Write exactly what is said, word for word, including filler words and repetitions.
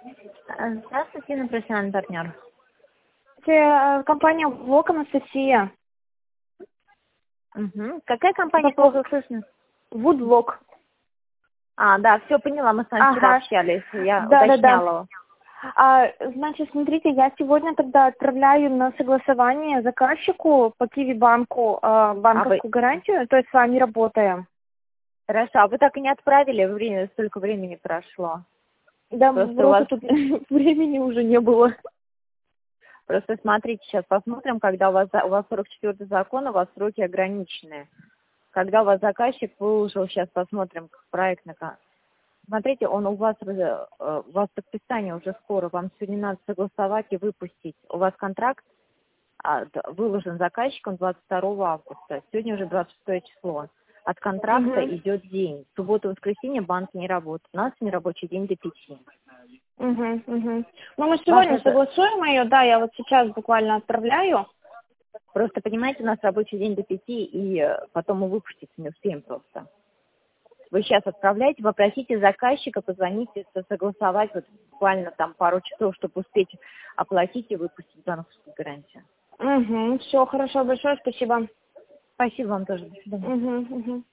А, Здравствуйте, на профессиональный партнер. Это компания Влог, Анастасия. Угу. Какая компания, Вопрос. плохо слышно? Вудлог. А, да, все поняла, мы с вами вчера Ага. общались, я Да, да, да. уточняла. А, значит, смотрите, я сегодня тогда отправляю на согласование заказчику по Киви-банку а, А вы, банковскую гарантию, то есть с вами работаем. хорошо, а вы так и не отправили, время, столько времени прошло. Да, Просто у просто вас, тут времени уже не было. просто смотрите, сейчас посмотрим, когда у вас, за- у вас сорок четвёртый закон, у вас сроки ограниченные. Когда у вас заказчик выложил, сейчас посмотрим, как проект на ка- Смотрите, он у вас, э, у вас подписание уже скоро, вам сегодня надо согласовать и выпустить. У вас контракт а, д- выложен заказчиком двадцать второго августа, сегодня уже двадцать шестое число. От контракта Угу. идет день. В субботу и воскресенье банк не работает. У нас нерабочий день до пяти. Угу, угу. Ну, мы сегодня Важно, за- согласуем ее, да, я вот сейчас буквально отправляю. просто понимаете, у нас рабочий день до пяти, и э, потом мы выпустить не успеем просто. Вы сейчас отправляете, попросите заказчика, позвоните, со- согласовать вот буквально там пару часов, чтобы успеть оплатить и выпустить банковскую гарантию. Угу, все, хорошо, большое спасибо. Спасибо вам тоже. До свидания. Угу, угу.